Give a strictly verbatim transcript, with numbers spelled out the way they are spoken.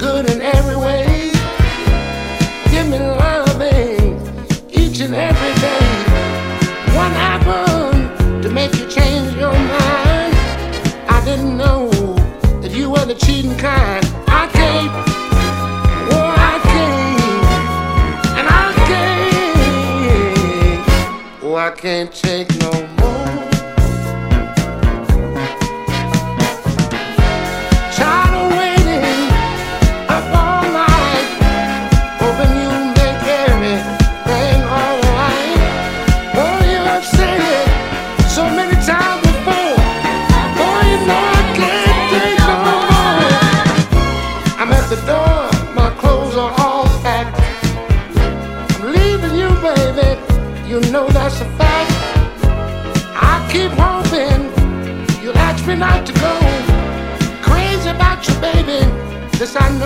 good in every way. Give me loving each and every day. What happened to make you change your mind? I didn't know that you were the cheating kind. I can't, oh I can't, and I can't, oh I can't take no more. The door, my clothes are all packed. I'm leaving you, baby. You know that's a fact. I keep hoping you'll ask me not to go. Crazy about you, baby. This I know.